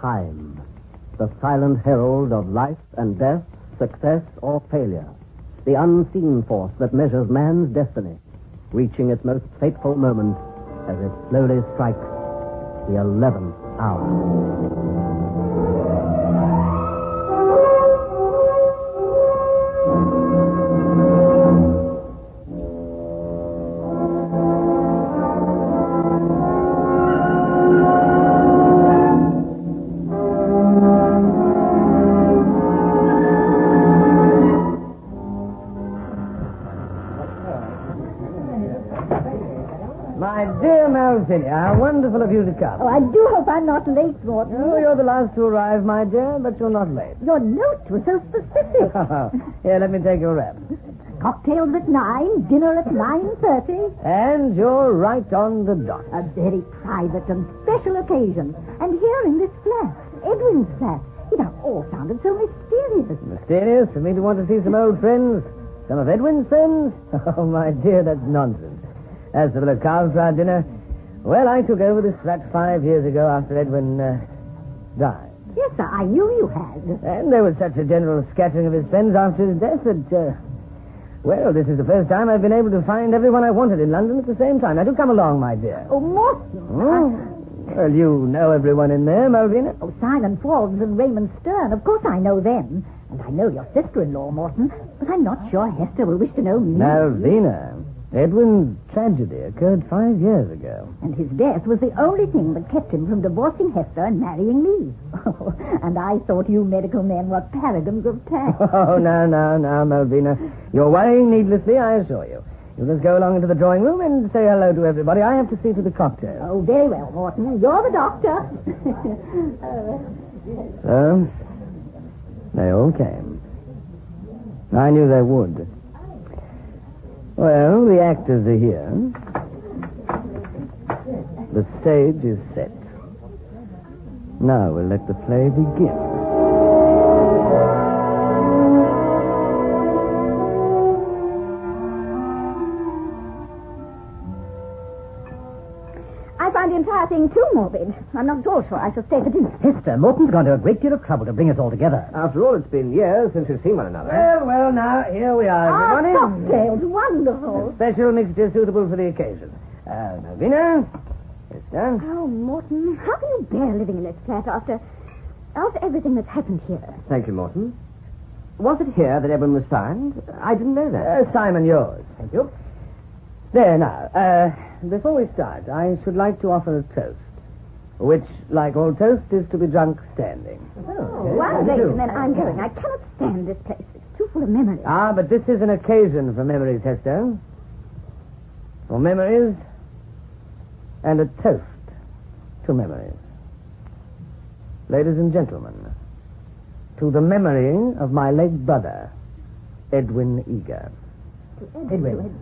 Time, the silent herald of life and death, success or failure. The unseen force that measures man's destiny, reaching its most fateful moment as it slowly strikes the 11th hour. My dear Malvinia, how wonderful of you to come. Oh, I do hope I'm not late, Morton. Oh, you're the last to arrive, my dear, but you're not late. Your note was so specific. Here, let me take your wrap. Cocktails at 9, dinner at 9:30. And you're right on the dot. A very private and special occasion. And here in this flat, Edwin's flat, it all sounded so mysterious. Mysterious for me to want to see some old friends? Some of Edwin's friends? Oh, my dear, that's nonsense. As for the Le Carve for our dinner, well, I took over this flat 5 years ago after Edwin died. Yes, sir, I knew you had. And there was such a general scattering of his friends after his death that, well, this is the first time I've been able to find everyone I wanted in London at the same time. Now, do come along, my dear. Oh, Morton. Hmm? Well, you know everyone in there, Malvina. Oh, Simon Forbes and Raymond Stern. Of course I know them. And I know your sister-in-law, Morton. But I'm not sure Hester will wish to know me. Malvina, Edwin's tragedy occurred 5 years ago. And his death was the only thing that kept him from divorcing Hester and marrying me. Oh, and I thought you medical men were paragons of tact. Oh, no, Malvina. You're worrying needlessly, I assure you. You just go along into the drawing room and say hello to everybody. I have to see to the cocktail. Oh, very well, Morton. You're the doctor. So, they all came. I knew they would. Well, the actors are here. The stage is set. Now we'll let the play begin. I find the entire thing too morbid. I'm not at all sure I shall stay for dinner. Hester, Morton's gone to a great deal of trouble to bring us all together. After all, it's been years since we've seen one another. Well, now, here we are, everybody. Cocktails, wonderful. Special mixture suitable for the occasion. Malvina, Hester. Oh, Morton, how can you bear living in this flat after everything that's happened here? Thank you, Morton. Was it here that Edwin was found? I didn't know that. Simon, yours. Thank you. There, now, before we start, I should like to offer a toast, which, like all toast, is to be drunk standing. One ladies and then I'm going. I cannot stand this place. It's too full of memories. Ah, but this is an occasion for memories, Hester. For memories and a toast to memories. Ladies and gentlemen, to the memory of my late brother, Edwin Eager. Edwin.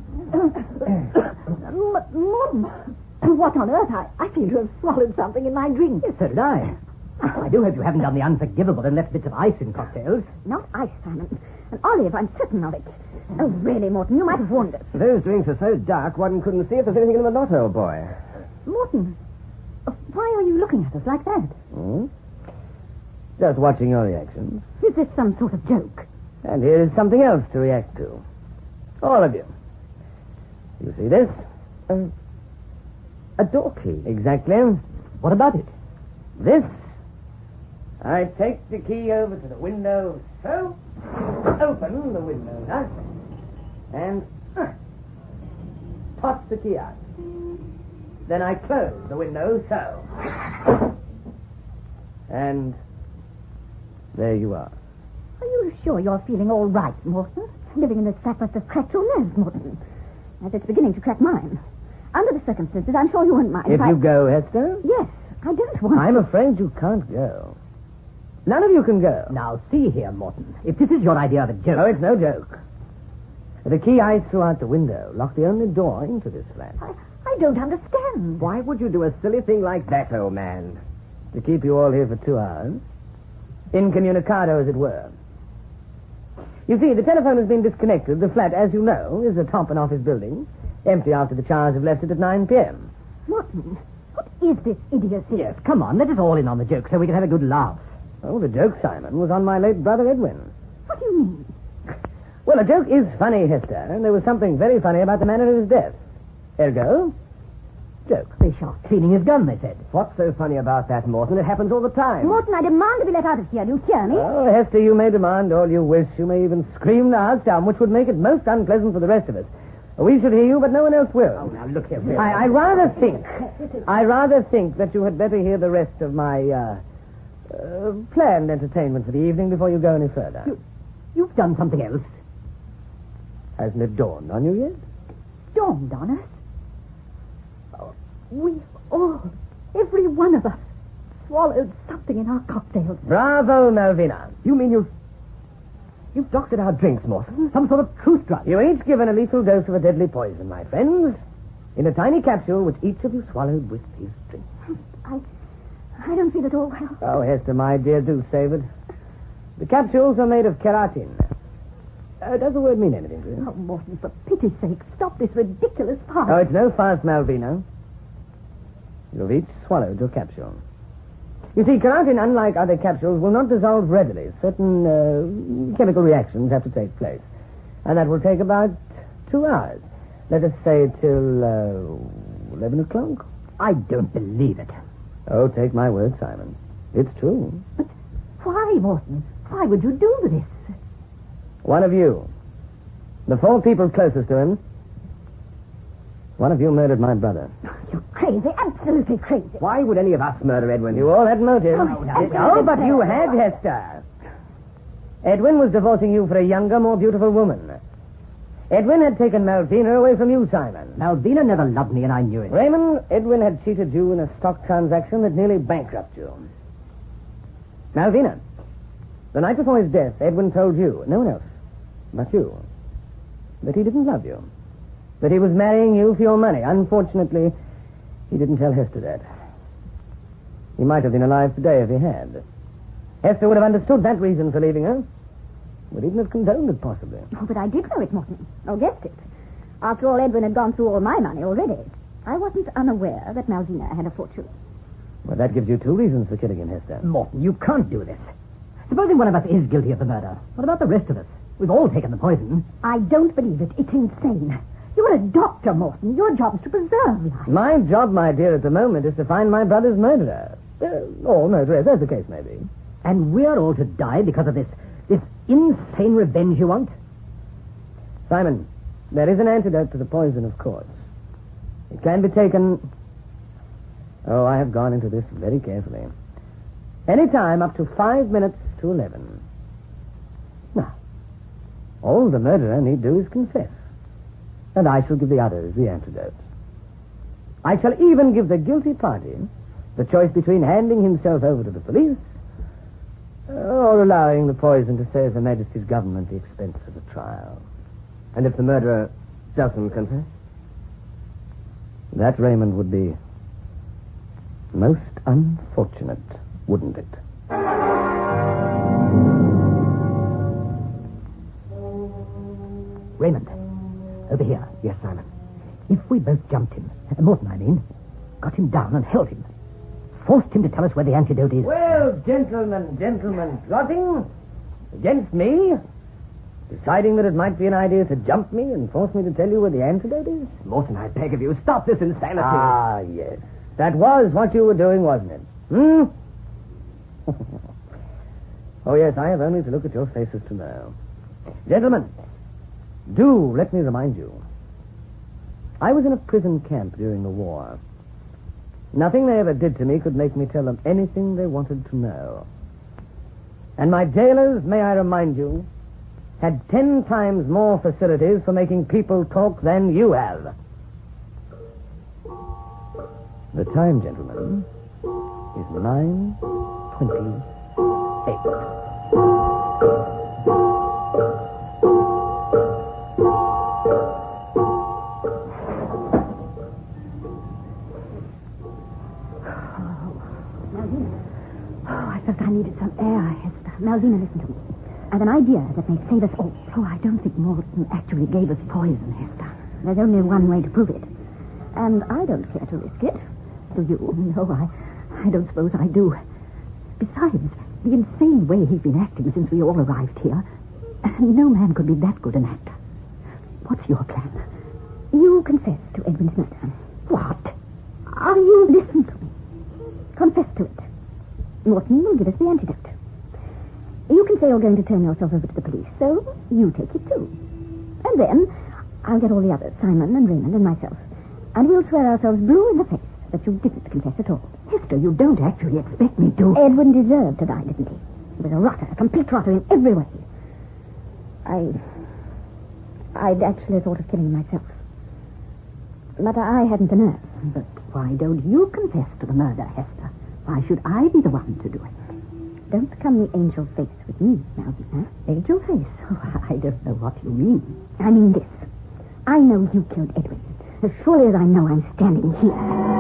Morton, what on earth? I feel to have swallowed something in my drink. Yes, so did I. I do hope you haven't done the unforgivable and left bits of ice in cocktails. Not ice, Simon. An olive, I'm certain of it. Oh, really, Morton, you might have warned us. Those drinks are so dark one couldn't see if there's anything in them or not, old boy. Morton, why are you looking at us like that? Hmm? Just watching your reactions. Is this some sort of joke? And here is something else to react to. All of you. You see this? A door key. Exactly. What about it? This. I take the key over to the window, so. Open the window thus. And toss the key out. Then I close the window, so. And there you are. Are you sure you're feeling all right, Morton? Living in this flat must have cracked your nerves, Morton. As it's beginning to crack mine. Under the circumstances, I'm sure you wouldn't mind If you go, Hester? Yes, I don't want I'm afraid you can't go. None of you can go. Now, see here, Morton. If this is your idea of a joke... No, it's no joke. The key I threw out the window locked the only door into this flat. I don't understand. Why would you do a silly thing like that, old man? To keep you all here for 2 hours. Incommunicado, as it were. You see, the telephone has been disconnected. The flat, as you know, is atop an office building. Empty after the Chars have left it at 9 p.m. Morton, What is this idiocy? Yes, come on, let us all in on the joke so we can have a good laugh. Oh, the joke, Simon, was on my late brother Edwin. What do you mean? Well, a joke is funny, Hester, and there was something very funny about the manner of his death. Ergo, joke. They shot cleaning his gun, they said. What's so funny about that, Morton? It happens all the time. Morton, I demand to be let out of here. Do you hear me? Oh, Hester, you may demand all you wish. You may even scream the house down, which would make it most unpleasant for the rest of us. We should hear you, but no one else will. Oh, now, look here. I rather think that you had better hear the rest of my planned entertainment for the evening before you go any further. You've done something else. Hasn't it dawned on you yet? Dawned on us? Oh, we all, every one of us, swallowed something in our cocktails. Bravo, Malvina. You mean you've doctored our drinks, Morton? Some sort of truth drug? You each given a lethal dose of a deadly poison, my friends, in a tiny capsule which each of you swallowed with his drink. I don't feel at all well. Oh, Hester, my dear, do save it. The capsules are made of keratin. Does the word mean anything to you? Oh, Morton, for pity's sake, stop this ridiculous farce. Oh, it's no farce, Malvina. You've each swallowed your capsule. You see, keratin, unlike other capsules, will not dissolve readily. Certain chemical reactions have to take place. And that will take about 2 hours. Let us say till 11 o'clock. I don't believe it. Oh, take my word, Simon. It's true. But why, Morton? Why would you do this? One of you, the 4 people closest to him, one of you murdered my brother. You're crazy, absolutely crazy. Why would any of us murder Edwin? You all had motive. No, but you had, Hester. Edwin was divorcing you for a younger, more beautiful woman. Edwin had taken Malvina away from you, Simon. Malvina never loved me, and I knew it. Raymond, Edwin had cheated you in a stock transaction that nearly bankrupted you. Malvina, the night before his death, Edwin told you, no one else, but you, that he didn't love you. That he was marrying you for your money. Unfortunately, he didn't tell Hester that. He might have been alive today if he had. Hester would have understood that reason for leaving her. Would even have condoned it, possibly. Oh, but I did know it, Morton. Or guessed it. After all, Edwin had gone through all my money already. I wasn't unaware that Malvina had a fortune. Well, that gives you 2 reasons for killing him, Hester. Morton, you can't do this. Supposing one of us is guilty of the murder. What about the rest of us? We've all taken the poison. I don't believe it. It's insane. You're a doctor, Morton. Your job's to preserve life. My job, my dear, at the moment is to find my brother's murderer. Or murderess, as the case may be. And we're all to die because of this insane revenge you want? Simon, there is an antidote to the poison, of course. It can be taken... Oh, I have gone into this very carefully. Any time up to 5 minutes to 11. Now, all the murderer need do is confess. And I shall give the others the antidote. I shall even give the guilty party the choice between handing himself over to the police or allowing the poison to save Her Majesty's government the expense of the trial. And if the murderer doesn't confess? That, Raymond, would be most unfortunate, wouldn't it? Raymond, over here. Yes, Simon. If we both jumped him, Morton, I mean, got him down and held him, forced him to tell us where the antidote is... Well, gentlemen, plotting against me, deciding that it might be an idea to jump me and force me to tell you where the antidote is? Morton, I beg of you, stop this insanity. Ah, yes. That was what you were doing, wasn't it? Oh, yes, I have only to look at your faces to know. Gentlemen, do let me remind you. I was in a prison camp during the war. Nothing they ever did to me could make me tell them anything they wanted to know. And my jailers, may I remind you, had 10 times more facilities for making people talk than you have. The time, gentlemen, is 9:28. I needed some air, Hester. Malvina, listen to me. I've an idea that may save us all. Oh, I don't think Morton actually gave us poison, Hester. There's only one way to prove it. And I don't care to risk it. do you? No, I don't suppose I do. Besides, the insane way he's been acting since we all arrived here, no man could be that good an actor. What's your plan? You confess to Edwin's murder. What? Are you... Listen to me. Confess to it. Morton will give us the antidote. You can say you're going to turn yourself over to the police, so you take it too. And then I'll get all the others, Simon and Raymond and myself, and we'll swear ourselves blue in the face that you didn't confess at all. Hester, you don't actually expect me to... Edwin deserved to die, didn't he? He was a rotter, a complete rotter in every way. I'd actually thought of killing myself. But I hadn't the nerve. But why don't you confess to the murder, Hester? Why should I be the one to do it? Don't become the angel face with me, Malvina. Angel face? Oh, I don't know what you mean. I mean this. I know you killed Edwin. As surely as I know I'm standing here.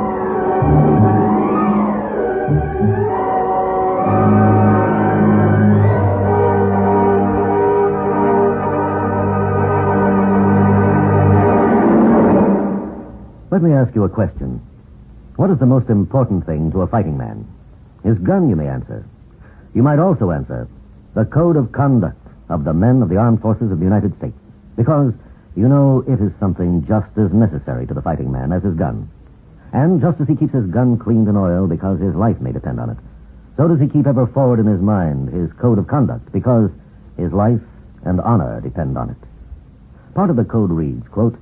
Let me ask you a question. What is the most important thing to a fighting man? His gun, you may answer. You might also answer the code of conduct of the men of the armed forces of the United States. Because, you know, it is something just as necessary to the fighting man as his gun. And just as he keeps his gun cleaned and oiled because his life may depend on it, so does he keep ever forward in his mind his code of conduct because his life and honor depend on it. Part of the code reads, quote,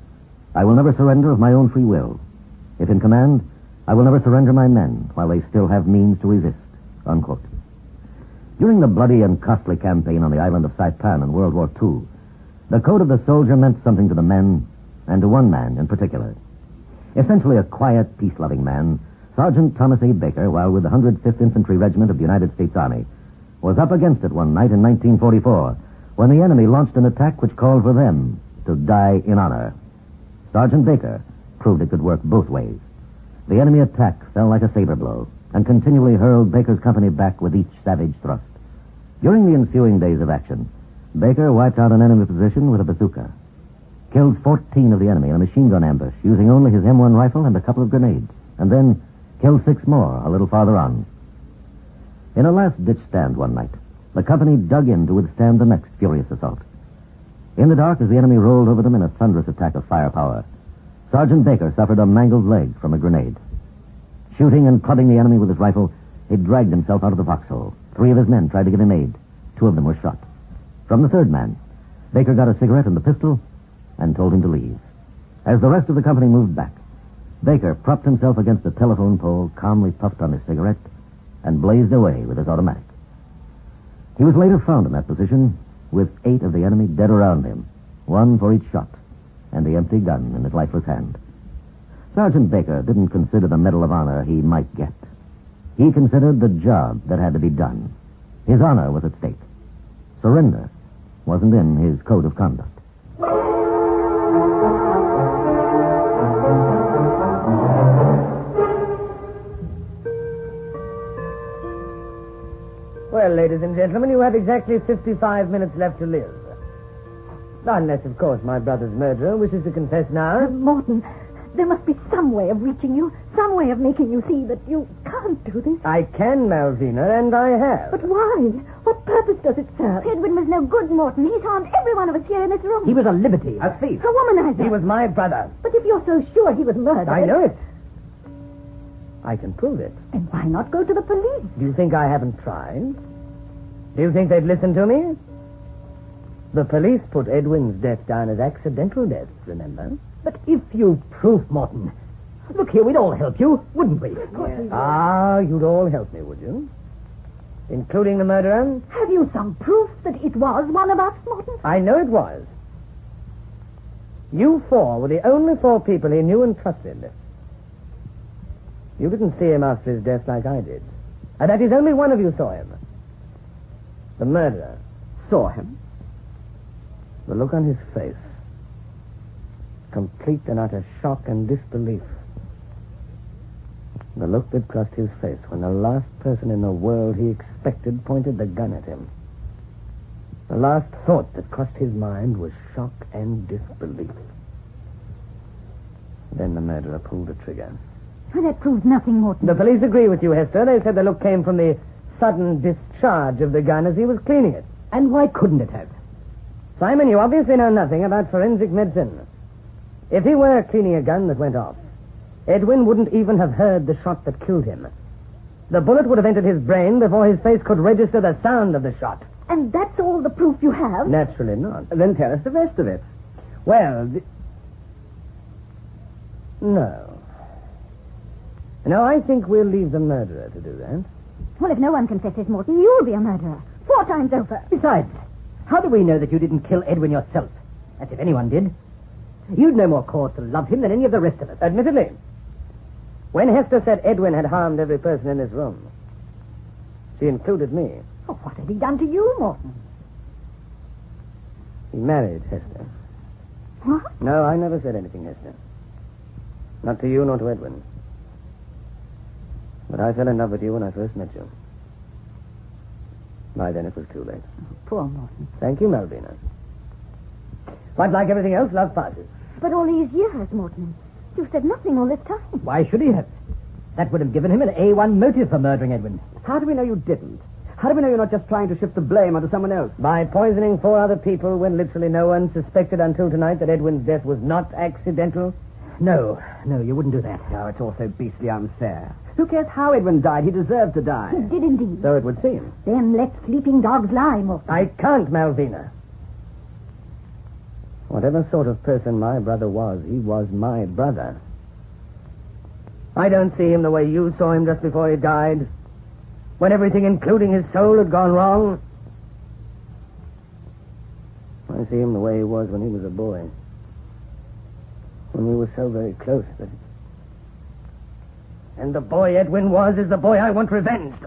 I will never surrender of my own free will. If in command, I will never surrender my men while they still have means to resist, unquote. During the bloody and costly campaign on the island of Saipan in World War II, the code of the soldier meant something to the men, and to one man in particular. Essentially a quiet, peace-loving man, Sergeant Thomas A. Baker, while with the 105th Infantry Regiment of the United States Army, was up against it one night in 1944 when the enemy launched an attack which called for them to die in honor. Sergeant Baker proved it could work both ways. The enemy attack fell like a saber blow and continually hurled Baker's company back with each savage thrust. During the ensuing days of action, Baker wiped out an enemy position with a bazooka, killed 14 of the enemy in a machine gun ambush using only his M1 rifle and a couple of grenades, and then killed 6 more a little farther on. In a last-ditch stand one night, the company dug in to withstand the next furious assault. In the dark, as the enemy rolled over them in a thunderous attack of firepower, Sergeant Baker suffered a mangled leg from a grenade. Shooting and clubbing the enemy with his rifle, he dragged himself out of the foxhole. 3 of his men tried to give him aid. 2 of them were shot. From the 3rd man, Baker got a cigarette and the pistol and told him to leave. As the rest of the company moved back, Baker propped himself against a telephone pole, calmly puffed on his cigarette, and blazed away with his automatic. He was later found in that position with 8 of the enemy dead around him, 1 for each shot, and the empty gun in his lifeless hand. Sergeant Baker didn't consider the Medal of Honor he might get. He considered the job that had to be done. His honor was at stake. Surrender wasn't in his code of conduct. Well, ladies and gentlemen, you have exactly 55 minutes left to live. Unless, of course, my brother's murderer wishes to confess now. Morton, there must be some way of reaching you, some way of making you see that you can't do this. I can, Malvina, and I have. But why? What purpose does it serve? Edwin was no good, Morton. He's harmed every one of us here in this room. He was a libertine. A thief. A womanizer. He was my brother. But if you're so sure he was murdered... I know it. I can prove it. And why not go to the police? Do you think I haven't tried? Do you think they'd listen to me? The police put Edwin's death down as accidental death, remember? But if you prove, Morton... Look here, we'd all help you, wouldn't we? Ah, you'd all help me, would you? Including the murderer? Have you some proof that it was one of us, Morton? I know it was. You 4 were the only 4 people he knew and trusted. You didn't see him after his death like I did. And that is only one of you saw him. The murderer. Saw him? The look on his face. Complete and utter shock and disbelief. The look that crossed his face when the last person in the world he expected pointed the gun at him. The last thought that crossed his mind was shock and disbelief. Then the murderer pulled the trigger. Well, that proves nothing, Morton. The police agree with you, Hester. They said the look came from the sudden discharge of the gun as he was cleaning it. And why couldn't it have? Simon, you obviously know nothing about forensic medicine. If he were cleaning a gun that went off, Edwin wouldn't even have heard the shot that killed him. The bullet would have entered his brain before his face could register the sound of the shot. And that's all the proof you have? Naturally not. Then tell us the rest of it. Well, no. No, I think we'll leave the murderer to do that. Well, if no one confesses, Morton, you'll be a murderer. 4 times over. Besides, how do we know that you didn't kill Edwin yourself? As if anyone did. You'd no more cause to love him than any of the rest of us. Admittedly. When Hester said Edwin had harmed every person in this room, she included me. Oh, what had he done to you, Morton? He married Hester. What? No, I never said anything, Hester. Not to you, nor to Edwin. But I fell in love with you when I first met you. By then it was too late. Poor Morton. Thank you, Malvina. But like everything else, love passes. But all these years, Morton, you've said nothing all this time. Why should he have? That would have given him an A1 motive for murdering Edwin. How do we know you didn't? How do we know you're not just trying to shift the blame onto someone else? By poisoning 4 other people when literally no one suspected until tonight that Edwin's death was not accidental? No, you wouldn't do that. No, it's all so beastly unfair. Who cares how Edwin died? He deserved to die. He did indeed. So it would seem. Then let sleeping dogs lie, Morton. I can't, Malvina. Whatever sort of person my brother was, he was my brother. I don't see him the way you saw him just before he died, when everything, including his soul, had gone wrong. I see him the way he was when he was a boy, when we were so very close that... And the boy Edwin was is the boy I want revenged.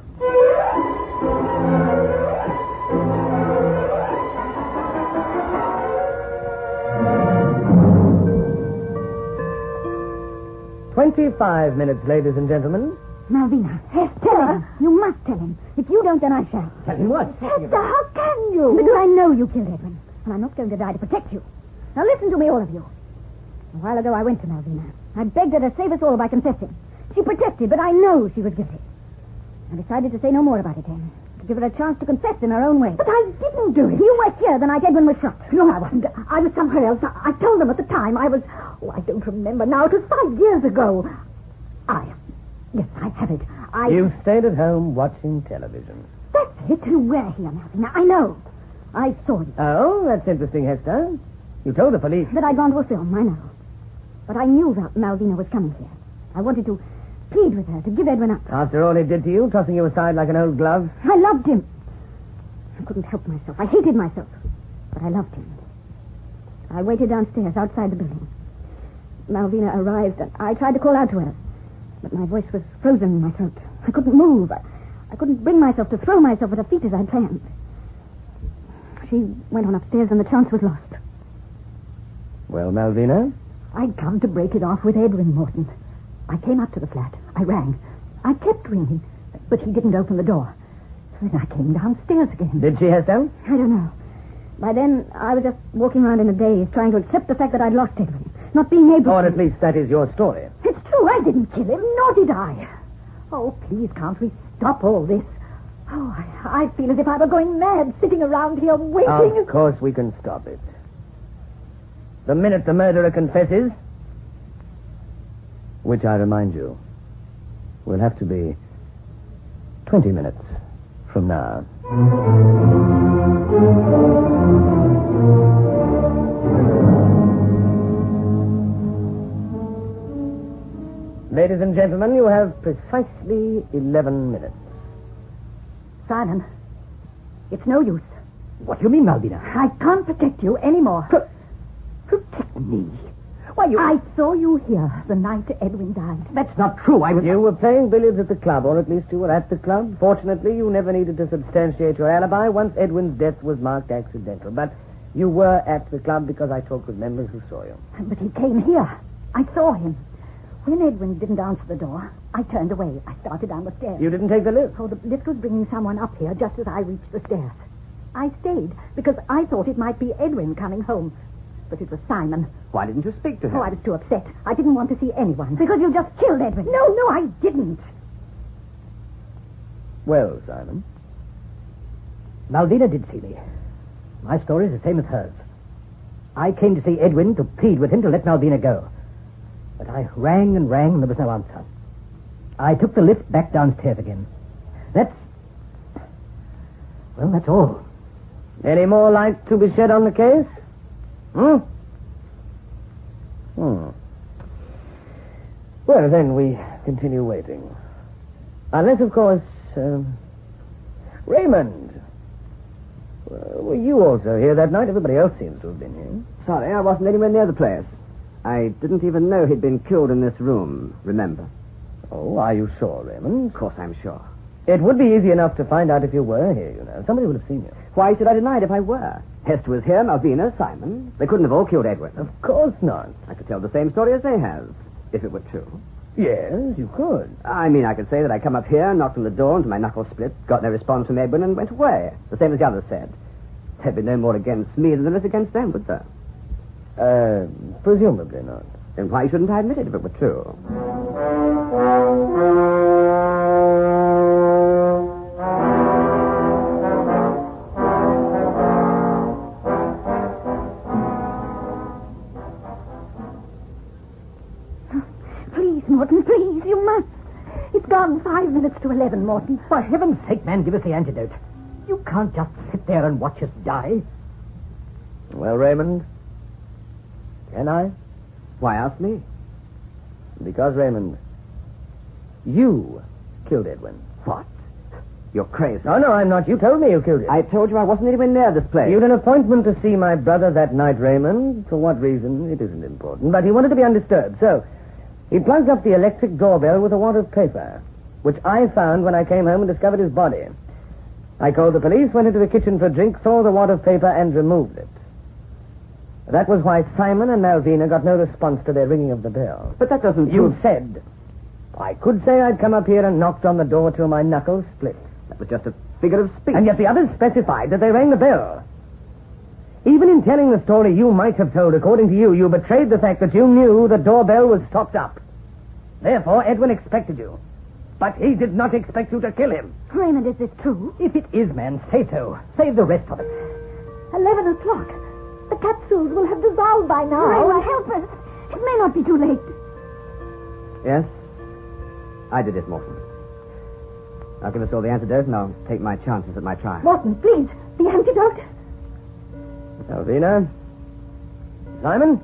"25 minutes, ladies and gentlemen." Malvina, tell him. You must tell him. If you don't, then I shall. Tell him what? Hester, how can you? Because I know you killed Edwin, and I'm not going to die to protect you. Now listen to me, all of you. A while ago, I went to Malvina. I begged her to save us all by confessing. She protested, but I know she was guilty. I decided to say no more about it then, to give her a chance to confess in her own way. But I didn't do it. You were here the night Edwin was shot. No, I wasn't. I was somewhere else. I told them at the time. I was... Oh, I don't remember now. It was 5 years ago. Yes, I have it. You stayed at home watching television. That's it. You were here, Malvina. I know. I saw you. Oh, that's interesting, Hester. You told the police. That I'd gone to a film, I know. But I knew that Malvina was coming here. I wanted to plead with her to give Edwin up. After all he did to you, tossing you aside like an old glove? I loved him. I couldn't help myself. I hated myself. But I loved him. I waited downstairs outside the building. Malvina arrived, and I tried to call out to her. But my voice was frozen in my throat. I couldn't move. I couldn't bring myself to throw myself at her feet as I'd planned. She went on upstairs, and the chance was lost. Well, Malvina? I'd come to break it off with Edwin, Morton. I came up to the flat. I rang. I kept ringing, but he didn't open the door. So then I came downstairs again. Did she, Hester? I don't know. By then, I was just walking around in a daze, trying to accept the fact that I'd lost Edwin. Not being able Or to... at least that is your story. It's true, I didn't kill him, nor did I. Oh, please, can't we stop all this? Oh, I feel as if I were going mad, sitting around here waiting. Of course we can stop it. The minute the murderer confesses, which I remind you, will have to be 20 minutes from now. Ladies and gentlemen, you have precisely 11 minutes. Simon, it's no use. What do you mean, Malvina? I can't protect you anymore. Protect me? Why, I saw you here the night Edwin died. That's not true. I was... You were playing billiards at the club, or at least you were at the club. Fortunately, you never needed to substantiate your alibi once Edwin's death was marked accidental. But you were at the club because I talked with members who saw you. But he came here. I saw him. When Edwin didn't answer the door, I turned away. I started down the stairs. You didn't take the lift? Oh, the lift was bringing someone up here just as I reached the stairs. I stayed because I thought it might be Edwin coming home. But it was Simon. Why didn't you speak to him? Oh, I was too upset. I didn't want to see anyone. Because you just killed Edwin. No, I didn't. Well, Simon. Malvina did see me. My story is the same as hers. I came to see Edwin to plead with him to let Malvina go. But I rang and rang and there was no answer. I took the lift back downstairs again. That's all. Any more light to be shed on the case? Well, then we continue waiting. Unless, of course, Raymond. Were you also here that night? Everybody else seems to have been here. Sorry, I wasn't anywhere near the place. I didn't even know he'd been killed in this room, remember? Oh, are you sure, Raymond? Of course I'm sure. It would be easy enough to find out if you were here, you know. Somebody would have seen you. Why should I deny it if I were? Hester was here, Malvina, Simon. They couldn't have all killed Edwin. Of course not. I could tell the same story as they have, if it were true. Yes, you could. I mean, I could say that I come up here, knocked on the door until my knuckles split, got no response from Edwin, and went away, the same as the others said. There'd be no more against me than there is against them, would there? Presumably not. Then why shouldn't I admit it if it were true? Please, Morton, please, you must. It's gone 5 minutes to 11, Morton. For heaven's sake, man, give us the antidote. You can't just sit there and watch us die. Well, Raymond, can I? Why ask me? Because, Raymond, you killed Edwin. What? You're crazy. No, I'm not. You told me you killed him. I told you I wasn't anywhere near this place. You had an appointment to see my brother that night, Raymond. For what reason, it isn't important. But he wanted to be undisturbed, so he plugged up the electric doorbell with a wad of paper, which I found when I came home and discovered his body. I called the police, went into the kitchen for a drink, saw the wad of paper, and removed it. That was why Simon and Malvina got no response to their ringing of the bell. But that doesn't You prove... said I could say I'd come up here and knocked on the door till my knuckles split. That was just a figure of speech. And yet the others specified that they rang the bell. Even in telling the story you might have told, according to you, you betrayed the fact that you knew the doorbell was stopped up. Therefore, Edwin expected you. But he did not expect you to kill him. Raymond, is this true? If it is, man, say so. Save the rest of it. 11 o'clock. The capsules will have dissolved by now. Raymond, help us. It may not be too late. Yes? I did it, Morton. I'll give us all the antidote and I'll take my chances at my trial. Morton, please, the antidote. Malvina? Simon?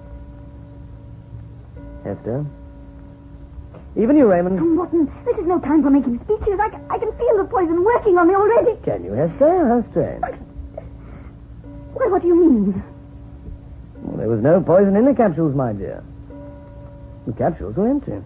Hester? Even you, Raymond? Oh, Morton, this is no time for making speeches. I can feel the poison working on me already. Can you, Hester? How strange. Well, what do you mean? Well, there was no poison in the capsules, my dear. The capsules were empty.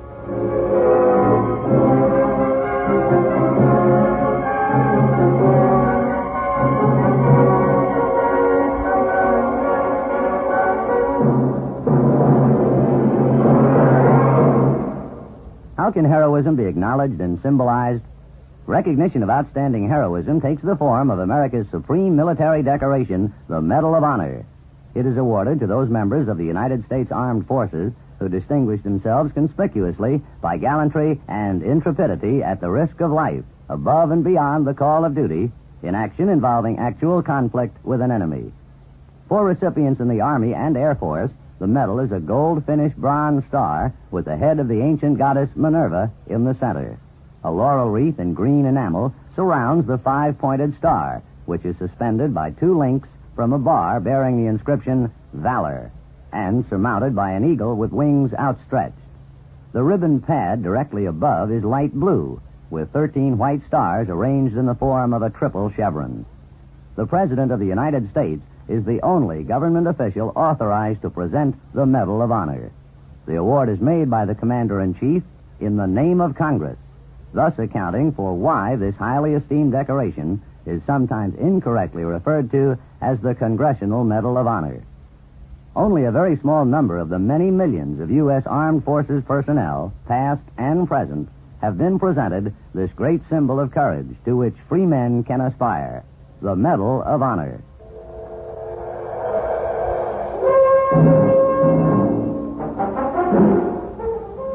How can heroism be acknowledged and symbolized? Recognition of outstanding heroism takes the form of America's supreme military decoration, the Medal of Honor. It is awarded to those members of the United States Armed Forces who distinguish themselves conspicuously by gallantry and intrepidity at the risk of life, above and beyond the call of duty, in action involving actual conflict with an enemy. For recipients in the Army and Air Force, the medal is a gold-finished bronze star with the head of the ancient goddess Minerva in the center. A laurel wreath in green enamel surrounds the 5-pointed star, which is suspended by 2 links from a bar bearing the inscription, Valor, and surmounted by an eagle with wings outstretched. The ribbon pad directly above is light blue, with 13 white stars arranged in the form of a triple chevron. The President of the United States is the only government official authorized to present the Medal of Honor. The award is made by the Commander-in-Chief in the name of Congress, thus accounting for why this highly esteemed decoration is sometimes incorrectly referred to as the Congressional Medal of Honor. Only a very small number of the many millions of U.S. Armed Forces personnel, past and present, have been presented this great symbol of courage to which free men can aspire, the Medal of Honor.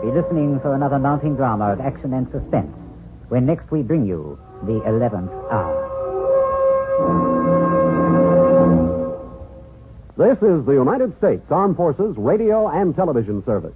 Be listening for another mounting drama of action and suspense when next we bring you the 11th hour. This is the United States Armed Forces Radio and Television Service.